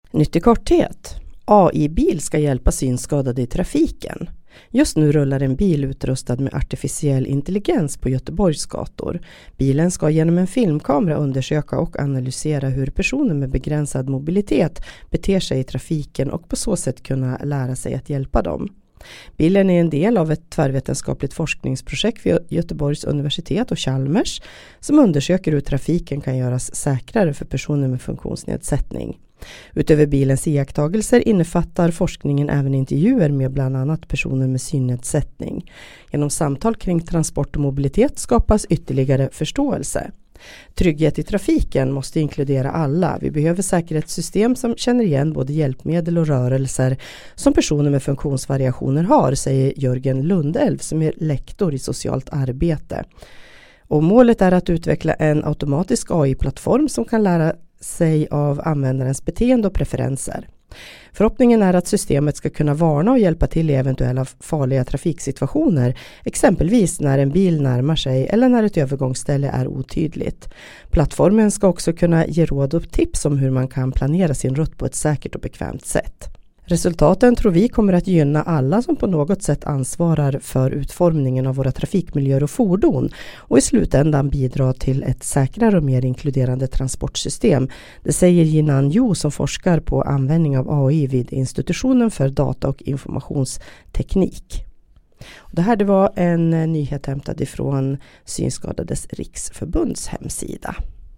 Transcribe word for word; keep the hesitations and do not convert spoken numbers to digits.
Nytt i korthet. A I-bil ska hjälpa synskadade i trafiken. Just nu rullar en bil utrustad med artificiell intelligens på Göteborgs gator. Bilen ska genom en filmkamera undersöka och analysera hur personer med begränsad mobilitet beter sig i trafiken och på så sätt kunna lära sig att hjälpa dem. Bilen är en del av ett tvärvetenskapligt forskningsprojekt vid Göteborgs universitet och Chalmers som undersöker hur trafiken kan göras säkrare för personer med funktionsnedsättning. Utöver bilens iakttagelser innefattar forskningen även intervjuer med bland annat personer med synnedsättning. Genom samtal kring transport och mobilitet skapas ytterligare förståelse. Trygghet i trafiken måste inkludera alla. Vi behöver säkerhetssystem som känner igen både hjälpmedel och rörelser som personer med funktionsvariationer har, säger Jörgen Lundelv som är lektor i socialt arbete. Och målet är att utveckla en automatisk A I-plattform som kan lära sig av användarens beteende och preferenser. Förhoppningen är att systemet ska kunna varna och hjälpa till i eventuella farliga trafiksituationer, exempelvis när en bil närmar sig eller när ett övergångsställe är otydligt. Plattformen ska också kunna ge råd och tips om hur man kan planera sin rutt på ett säkert och bekvämt sätt. Resultaten tror vi kommer att gynna alla som på något sätt ansvarar för utformningen av våra trafikmiljöer och fordon och i slutändan bidra till ett säkrare och mer inkluderande transportsystem. Det säger Jinan Yu som forskar på användning av A I vid institutionen för data- och informationsteknik. Och det här det var en nyhet hämtad ifrån Synskadades riksförbunds hemsida.